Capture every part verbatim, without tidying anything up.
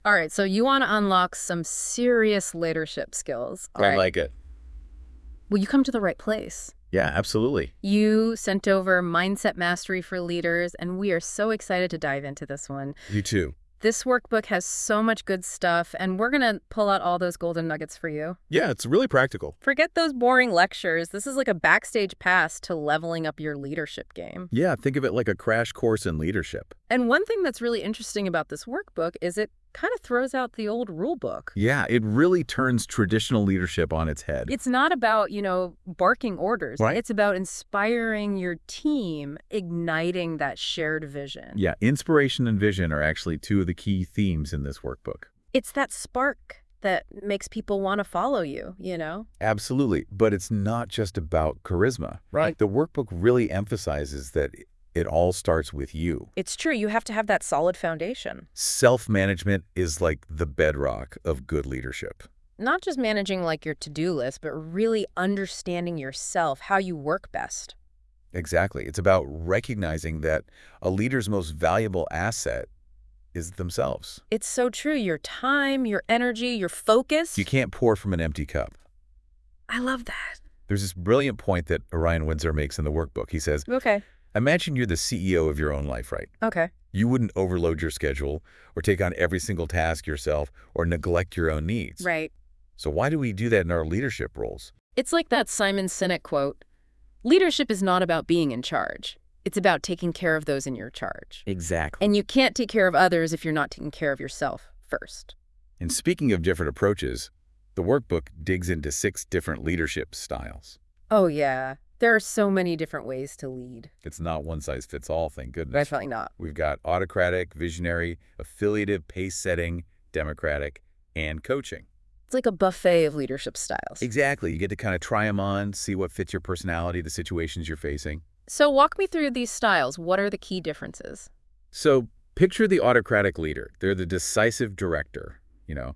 All right, so you want to unlock some serious leadership skills. All I right. like it. Well, you come to the right place. Yeah, absolutely. You sent over Mindset Mastery for Leaders, and we are so excited to dive into this one. You too. This workbook has so much good stuff, and we're going to pull out all those golden nuggets for you. Yeah, it's really practical. Forget those boring lectures. This is like a backstage pass to leveling up your leadership game. Yeah, think of it like a crash course in leadership. And one thing that's really interesting about this workbook is it kind of throws out the old rule book. Yeah, it really turns traditional leadership on its head. It's not about, you know, barking orders. Right. It's about inspiring your team, igniting that shared vision. Yeah, inspiration and vision are actually two of the key themes in this workbook. It's that spark that makes people want to follow you, you know? Absolutely, but it's not just about charisma. Right. The workbook really emphasizes that it all starts with you. It's true. You have to have that solid foundation. Self-management is like the bedrock of good leadership. Not just managing like your to-do list, but really understanding yourself, how you work best. Exactly. It's about recognizing that a leader's most valuable asset is themselves. It's so true. Your time, your energy, your focus. You can't pour from an empty cup. I love that. There's this brilliant point that Orion Windsor makes in the workbook. He says, Okay. imagine you're the C E O of your own life, right? Okay. You wouldn't overload your schedule or take on every single task yourself or neglect your own needs. Right. So why do we do that in our leadership roles? It's like that Simon Sinek quote, leadership is not about being in charge. It's about taking care of those in your charge. Exactly. And you can't take care of others if you're not taking care of yourself first. And speaking of different approaches, the workbook digs into six different leadership styles. Oh, yeah. There are so many different ways to lead. It's not one size fits all, thank goodness. Definitely not. We've got autocratic, visionary, affiliative, pace-setting, democratic, and coaching. It's like a buffet of leadership styles. Exactly. You get to kind of try them on, see what fits your personality, the situations you're facing. So walk me through these styles. What are the key differences? So picture the autocratic leader. They're the decisive director, you know,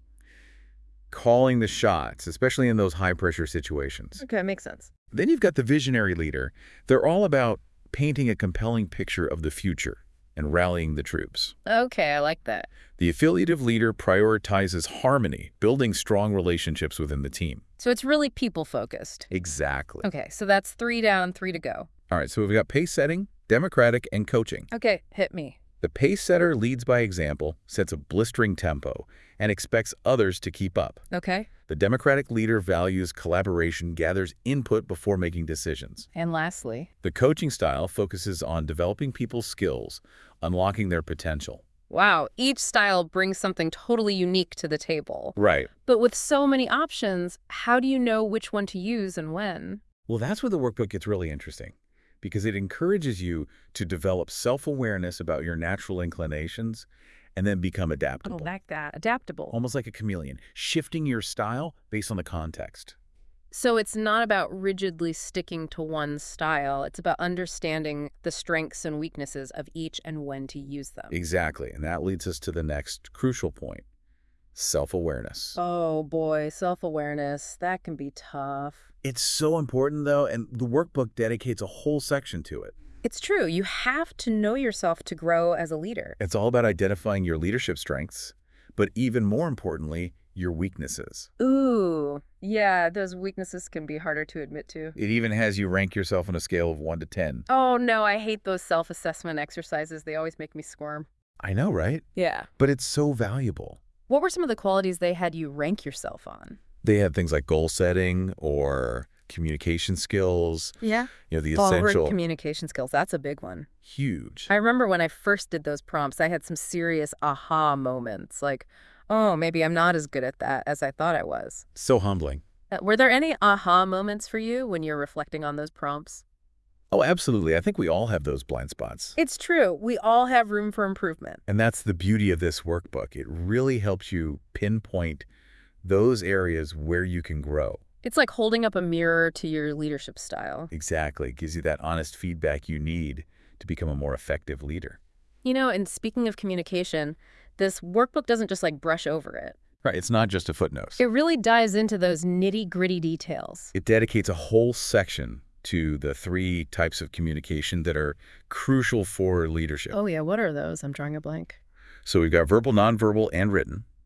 calling the shots, especially in those high-pressure situations. Okay, makes sense. Then you've got the visionary leader. They're all about painting a compelling picture of the future and rallying the troops. Okay, I like that. The affiliative leader prioritizes harmony, building strong relationships within the team. So it's really people-focused. Exactly. Okay, so that's three down, three to go. All right, so we've got pace setting, democratic, and coaching. Okay, hit me. The pace setter leads by example, sets a blistering tempo, and expects others to keep up. Okay. The democratic leader values collaboration, gathers input before making decisions. And lastly? The coaching style focuses on developing people's skills, unlocking their potential. Wow, each style brings something totally unique to the table. Right. But with so many options, how do you know which one to use and when? Well, that's where the workbook gets really interesting, because it encourages you to develop self-awareness about your natural inclinations and then become I adaptable. don't like that. Adaptable. Almost like a chameleon, shifting your style based on the context. So it's not about rigidly sticking to one style. It's about understanding the strengths and weaknesses of each and when to use them. Exactly, and that leads us to the next crucial point, self-awareness. Oh boy, self-awareness. That can be tough. It's so important, though, and the workbook dedicates a whole section to it. It's true. You have to know yourself to grow as a leader. It's all about identifying your leadership strengths, but even more importantly, your weaknesses. Ooh, yeah, those weaknesses can be harder to admit to. It even has you rank yourself on a scale of one to ten. Oh no, I hate those self-assessment exercises. They always make me squirm. I know, right? Yeah. But it's so valuable. What were some of the qualities they had you rank yourself on? They had things like goal setting or communication skills. Yeah. You know, the Forward essential, communication skills. That's a big one. huge. I remember when I first did those prompts, I had some serious aha moments. Like, oh, maybe I'm not as good at that as I thought I was. So humbling. Uh, Were there any aha moments for you when you're reflecting on those prompts? Oh, absolutely. I think we all have those blind spots. It's true. We all have room for improvement. And that's the beauty of this workbook. It really helps you pinpoint those areas where you can grow. It's like holding up a mirror to your leadership style. Exactly. It gives you that honest feedback you need to become a more effective leader. You know, and speaking of communication, this workbook doesn't just like brush over it. Right. It's not just a footnote. It really dives into those nitty-gritty details. It dedicates a whole section to the three types of communication that are crucial for leadership. Oh yeah, what are those? I'm drawing a blank. So we've got verbal, nonverbal, and written.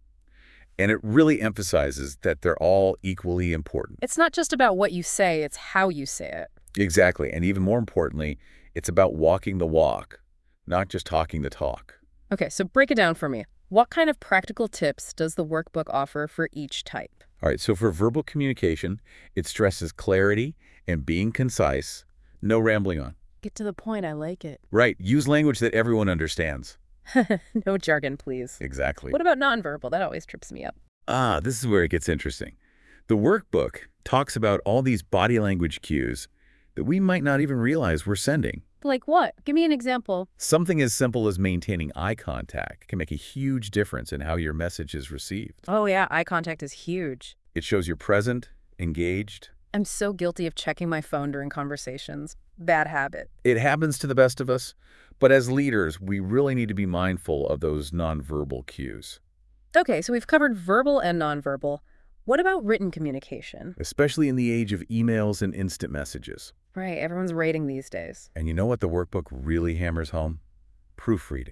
And it really emphasizes that they're all equally important. It's not just about what you say, it's how you say it. Exactly. And even more importantly, it's about walking the walk, not just talking the talk. Okay, so break it down for me. What kind of practical tips does the workbook offer for each type? All right, so for verbal communication, it stresses clarity and being concise, no rambling on. Get to the point, I like it. Right, use language that everyone understands. No jargon, please. Exactly. What about nonverbal? That always trips me up. Ah, this is where it gets interesting. The workbook talks about all these body language cues that we might not even realize we're sending. Like what? Give me an example. Something as simple as maintaining eye contact can make a huge difference in how your message is received. Oh yeah, eye contact is huge. It shows you're present, engaged. I'm so guilty of checking my phone during conversations. Bad habit. It happens to the best of us, but as leaders, we really need to be mindful of those nonverbal cues. Okay, so we've covered verbal and nonverbal. What about written communication? Especially in the age of emails and instant messages. Right, everyone's rating these days. And you know what the workbook really hammers home? Proofreading.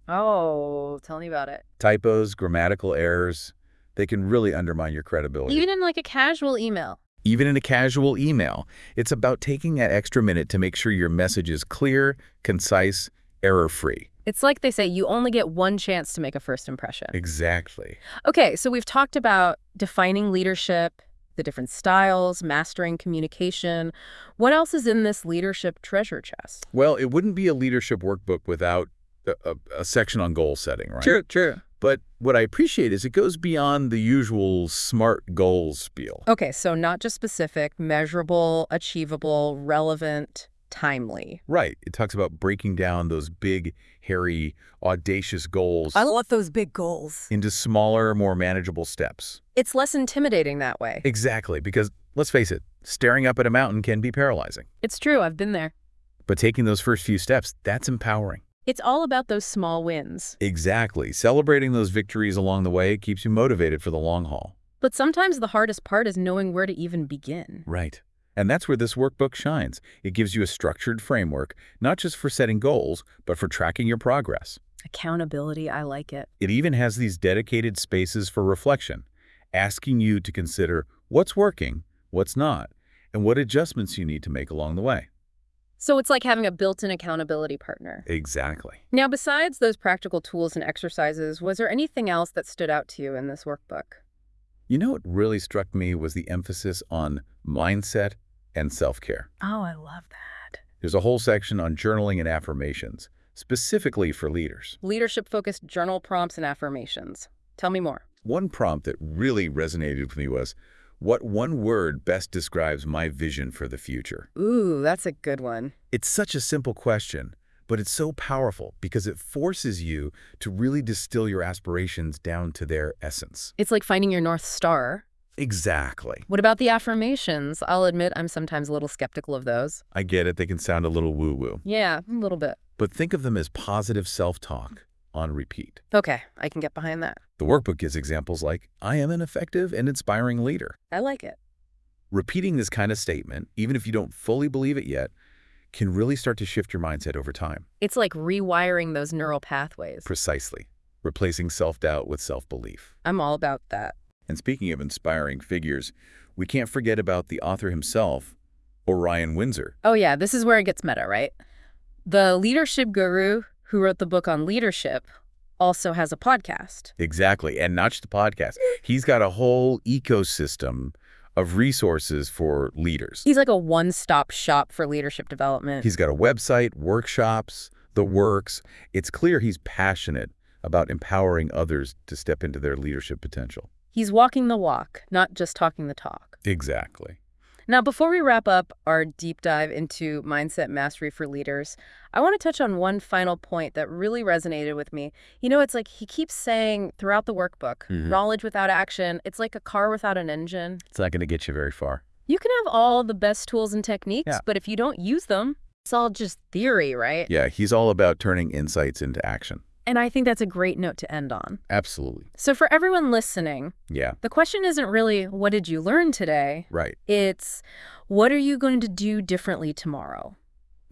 Oh, tell me about it. Typos, grammatical errors, they can really undermine your credibility. Even in like a casual email. Even in a casual email, it's about taking that extra minute to make sure your message is clear, concise, error-free. It's like they say, you only get one chance to make a first impression. Exactly. Okay, so we've talked about defining leadership, the different styles, mastering communication. What else is in this leadership treasure chest? Well, it wouldn't be a leadership workbook without a, a, a section on goal setting, right? True, true. But what I appreciate is it goes beyond the usual SMART goals spiel. Okay, so not just specific, measurable, achievable, relevant, timely. Right. It talks about breaking down those big, hairy, audacious goals I love those big goals. into smaller, more manageable steps. It's less intimidating that way. Exactly, because let's face it, staring up at a mountain can be paralyzing. It's true, I've been there. But taking those first few steps, that's empowering. It's all about those small wins. Exactly. Celebrating those victories along the way keeps you motivated for the long haul. But sometimes the hardest part is knowing where to even begin. Right. And that's where this workbook shines. It gives you a structured framework, not just for setting goals, but for tracking your progress. Accountability, I like it. It even has these dedicated spaces for reflection, asking you to consider what's working, what's not, and what adjustments you need to make along the way. So it's like having a built-in accountability partner. Exactly. Now, besides those practical tools and exercises, was there anything else that stood out to you in this workbook? You know what really struck me was the emphasis on mindset and self-care. Oh, I love that. There's a whole section on journaling and affirmations, specifically for leaders. Leadership-focused journal prompts and affirmations. Tell me more. One prompt that really resonated with me was, what one word best describes my vision for the future? Ooh, that's a good one. It's such a simple question, but it's so powerful because it forces you to really distill your aspirations down to their essence. It's like finding your North Star. Exactly. What about the affirmations? I'll admit I'm sometimes a little skeptical of those. I get it. They can sound a little woo-woo. Yeah, a little bit. But think of them as positive self-talk on repeat. Okay, I can get behind that. The workbook gives examples like, I am an effective and inspiring leader. I like it. Repeating this kind of statement, even if you don't fully believe it yet, can really start to shift your mindset over time. It's like rewiring those neural pathways. Precisely. Replacing self-doubt with self-belief. I'm all about that. And speaking of inspiring figures, we can't forget about the author himself, Orion Windsor. Oh yeah, this is where it gets meta, right? The leadership guru who wrote the book on leadership also has a podcast. Exactly, and not just a podcast. He's got a whole ecosystem of resources for leaders. He's like a one-stop shop for leadership development. He's got a website, workshops, the works. It's clear he's passionate about empowering others to step into their leadership potential. He's walking the walk, not just talking the talk. Exactly. Now, before we wrap up our deep dive into mindset mastery for leaders, I want to touch on one final point that really resonated with me. You know, it's like he keeps saying throughout the workbook, Mhm. knowledge without action, it's like a car without an engine. It's not going to get you very far. You can have all the best tools and techniques, Yeah. but if you don't use them, it's all just theory, right? Yeah, he's all about turning insights into action. And I think that's a great note to end on. Absolutely. So for everyone listening, Yeah, the question isn't really, what did you learn today? right. It's, what are you going to do differently tomorrow?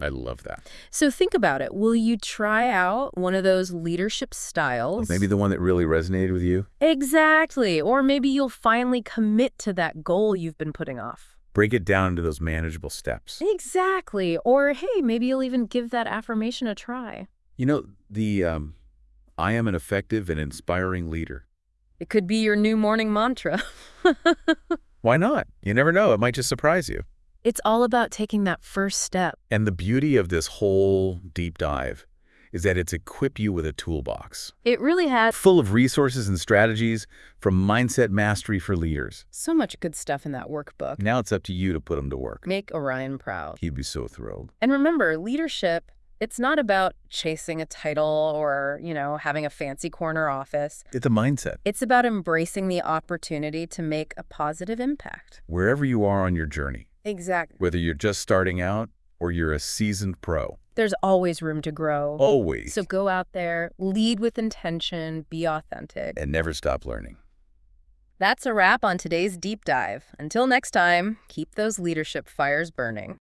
I love that. So think about it. Will you try out one of those leadership Well, styles? maybe the one that really resonated with you. Exactly. Or maybe you'll finally commit to that goal you've been putting off. Break it down into those manageable steps. Exactly. Or, hey, maybe you'll even give that affirmation a try. You know, the um, I am an effective and inspiring leader. It could be your new morning mantra. Why not? You never know. It might just surprise you. It's all about taking that first step. And the beauty of this whole deep dive is that it's equipped you with a toolbox It really has full of resources and strategies from Mindset Mastery for Leaders. so much good stuff in that workbook. Now it's up to you to put them to work. Make Orion proud. He'd be so thrilled. And remember, leadership, it's not about chasing a title or, you know, having a fancy corner office. It's a mindset. It's about embracing the opportunity to make a positive impact. Wherever you are on your journey, Exactly. whether you're just starting out or you're a seasoned pro, There's always room to grow. always, So go out there, lead with intention, be authentic. and never stop learning. That's a wrap on today's deep dive. Until next time, keep those leadership fires burning.